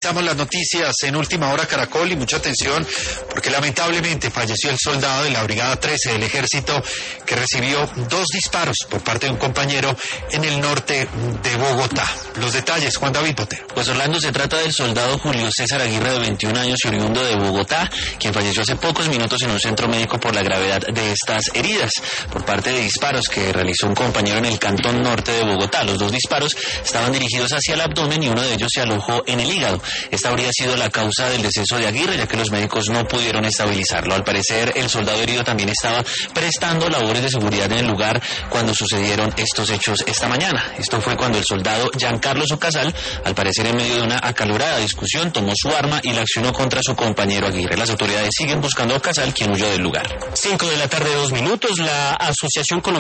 Damos las noticias en Última Hora Caracol y mucha atención porque lamentablemente falleció el soldado de la Brigada 13 del Ejército que recibió 2 disparos por parte de un compañero en el norte de Bogotá. Los detalles, Juan David Botero. Pues Orlando, se trata del soldado Julio César Aguirre, de 21 años y oriundo de Bogotá, quien falleció hace pocos minutos en un centro médico por la gravedad de estas heridas por parte de disparos que realizó un compañero en el cantón norte de Bogotá. Los 2 disparos estaban dirigidos hacia el abdomen y uno de ellos se alojó en el hígado. Esta habría sido la causa del deceso de Aguirre, ya que los médicos no pudieron estabilizarlo. Al parecer, el soldado herido también estaba prestando labores de seguridad en el lugar cuando sucedieron estos hechos esta mañana. Esto fue cuando el soldado Giancarlo Ocasal, al parecer en medio de una acalorada discusión, tomó su arma y la accionó contra su compañero Aguirre. Las autoridades siguen buscando a Ocasal, quien huyó del lugar. 5 de la tarde, 2 minutos. La Asociación Colombiana